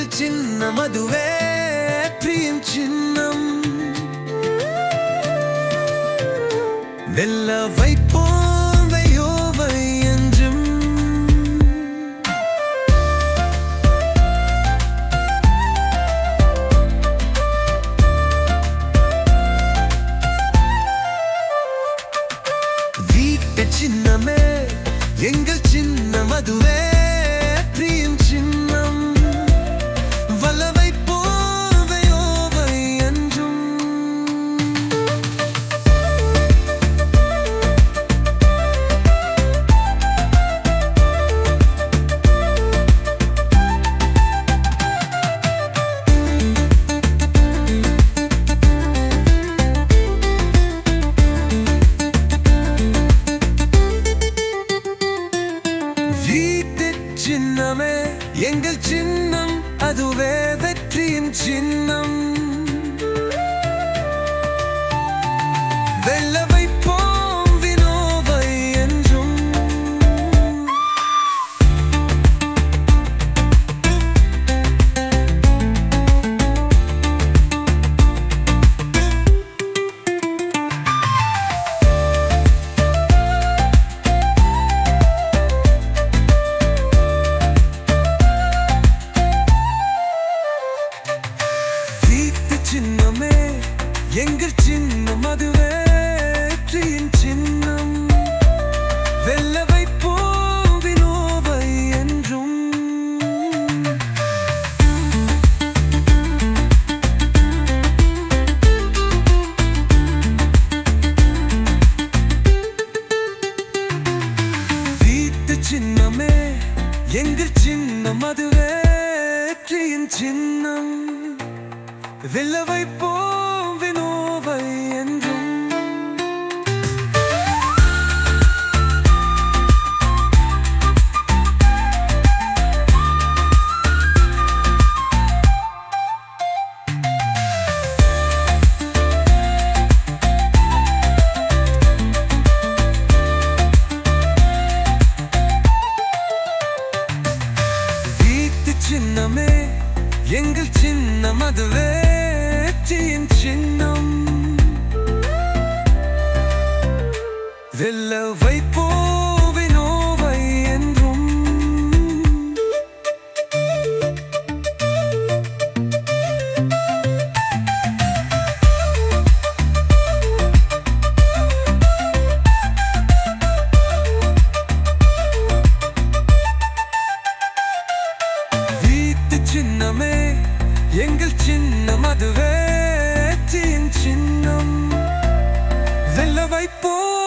சின்னம் அதுவே வெற்றியின் சின்னம். வெல்ல வைப்போம் வையோவை என்றும். வீட்டு சின்னமே எங்கள் சின்னம் அதுவே வெற்றியின் சின்னம். வல்ல வைப்போம் வையோவை என்றும். சின்னமே எங்கள் சின்னம் அதுவே வெற்றியின் சின்னம். வெல்ல வைப்போம் வினோவை என்றும். சின்னமே எங்கள் சின்னம் அதுவே வெற்றியின் சின்னம். வெல்ல வைப்போம் வினோவை என்றும். வீட்டு சின்னமே எங்கள் சின்னம் அதுவே வெற்றியின் சின்னம். வெல்ல வைப்போம் வினோவை என்றும். வீட்டு சின்னமே எங்கள் சின்னம் அதுவே வெற்றியின் சின்னம். வெல்ல வைப்போம் வினோவை என்றும். வீட்டு சின்னமே எங்கள் சின்னம் அதுவே வெற்றியின் சின்னம். வெல்ல வைப்போம்